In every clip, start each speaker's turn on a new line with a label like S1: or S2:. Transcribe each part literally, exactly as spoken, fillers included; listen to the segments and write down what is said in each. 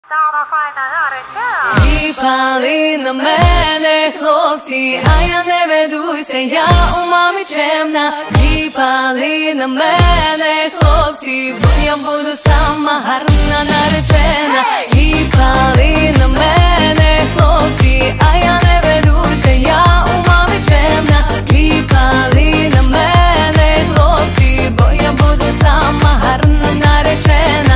S1: Кліпали на мене хлопці, а я не ведуся, я у мами чемна. Кліпали на мене хлопці, бо я буду сама гарна наречена. Кліпали на мене хлопці, а я не ведуся, я у мами чемна. Кліпали на мене хлопці, бо я буду сама гарна наречена.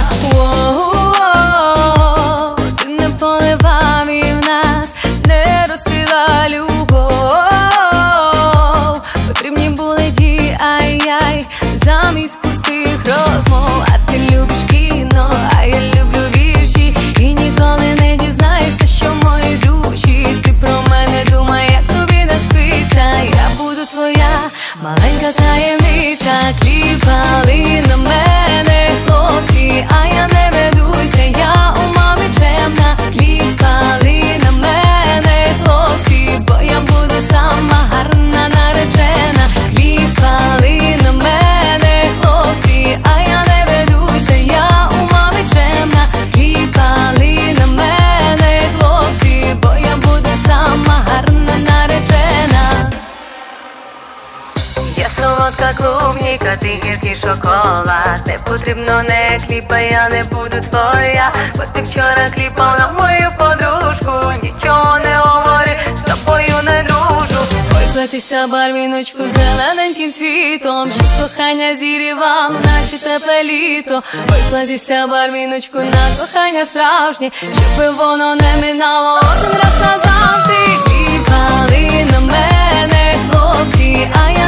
S1: Поливав і в нас не розцвіла любов. Потрібні були дії, ай-яй, замість пустих розмов. А ти любиш кіно, а я люблю вірші, і ніколи не дізнаєшся, що в моїй душі. Ти про мене думай, як тобі не спиться. Я буду твоя маленька таємниця. Кліпали на мене хлопці, а я не ведуся, я у мами чемна. Кліпали на мене хлопці, бо я буду сама гарна наречена. Кліпали на мене хлопці, а я не ведуся, я у мами чемна. Кліпали на мене хлопці, бо я буду сама гарна наречена. Я солодка клубніка, ти гіркий шоколад. Не потрібно, не кліпай, я не буду твоя. Бо ти вчора кліпав на мою подружку. Нічого не говори, з тобою не дружу. Ой, плетися барвіночку зелененьким світом, щоб кохання зірівало, наче тепле літо. Ой, плетися барвіночку на кохання справжнє, щоб воно не минало один раз назавжди. Кліпали на мене хлопці, а я